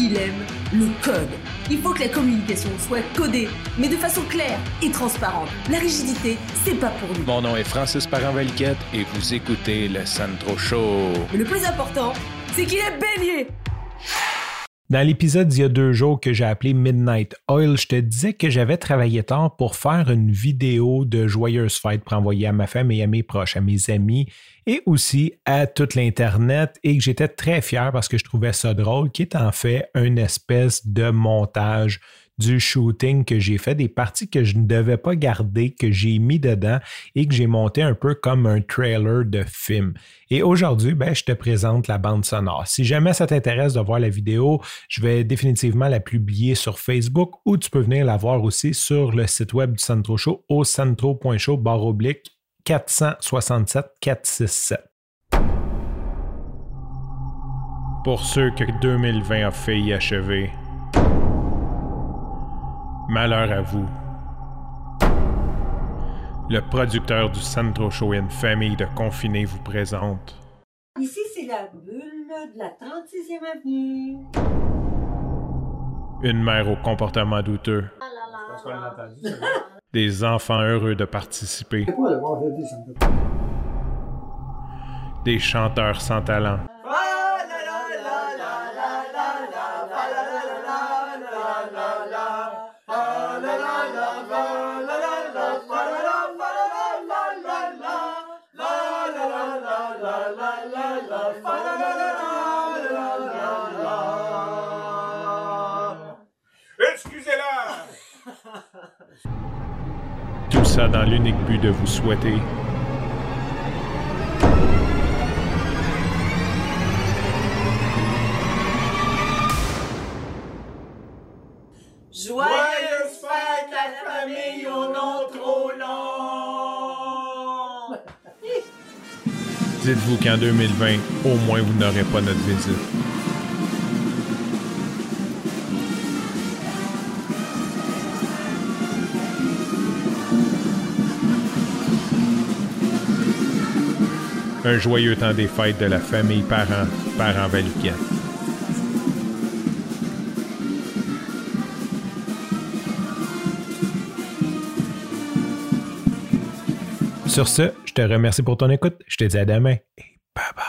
il aime le code. Il faut que la communication soit codée, mais de façon claire et transparente. La rigidité, c'est pas pour nous. Mon nom est Francis Parent-Valquette et vous écoutez le Sandro Show. Mais le plus important, c'est qu'il est bélier. Dans l'épisode d'il y a 2 jours que j'ai appelé Midnight Oil, je te disais que j'avais travaillé tard pour faire une vidéo de joyeuse fête pour envoyer à ma famille, à mes proches, à mes amis et aussi à toute l'Internet et que j'étais très fier parce que je trouvais ça drôle, qui est en fait une espèce de montage du shooting que j'ai fait, des parties que je ne devais pas garder, que j'ai mis dedans et que j'ai monté un peu comme un trailer de film. Et aujourd'hui, je te présente la bande sonore. Si jamais ça t'intéresse de voir la vidéo, je vais définitivement la publier sur Facebook ou tu peux venir la voir aussi sur le site web du Sandro Show au sandro.show/467-467. Pour ceux que 2020 a failli achever, malheur à vous. Le producteur du Sandro Show et une famille de confinés vous présente. Ici, c'est la bulle de la 36e avenue. Une mère au comportement douteux. Des enfants heureux de participer. Des chanteurs sans talent. Excusez-la! Tout ça dans l'unique but de vous souhaiter Joyeuse fête, la famille au nom trop long! dites-vous qu'en 2020, au moins vous n'aurez pas notre visite. Un joyeux temps des fêtes de la famille Parent-Valquette. Sur ce, je te remercie pour ton écoute. Je te dis à demain et bye bye.